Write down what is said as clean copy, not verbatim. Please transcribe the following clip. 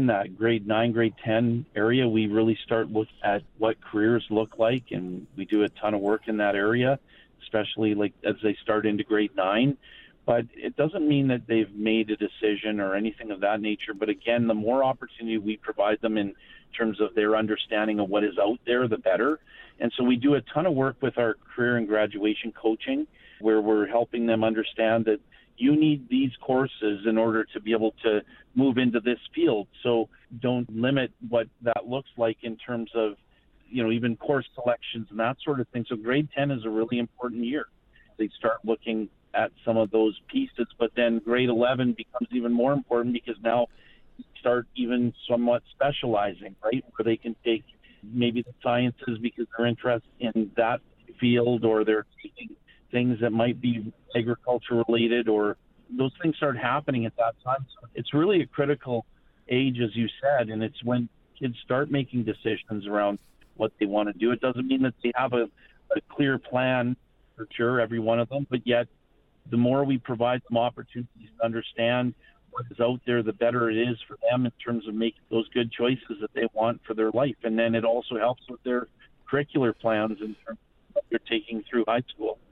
in that grade 9, grade 10 area, we really start look at what careers look like, and we do a ton of work in that area, especially like as they start into grade 9. But it doesn't mean that they've made a decision or anything of that nature. But again, the more opportunity we provide them in terms of their understanding of what is out there, the better. And so we do a ton of work with our career and graduation coaching, where we're helping them understand that you need these courses in order to be able to move into this field. So don't limit what that looks like in terms of, even course selections and that sort of thing. So grade 10 is a really important year. They start looking at some of those pieces, but then grade 11 becomes even more important because now you start even somewhat specializing, right? Where they can take maybe the sciences because they're interested in that field, or they're taking things that might be agriculture related, or those things start happening at that time. So it's really a critical age, as you said, and it's when kids start making decisions around what they want to do. It doesn't mean that they have a clear plan for sure, every one of them, but yet the more we provide them opportunities to understand what is out there, the better it is for them in terms of making those good choices that they want for their life. And then it also helps with their curricular plans in terms of what they're taking through high school.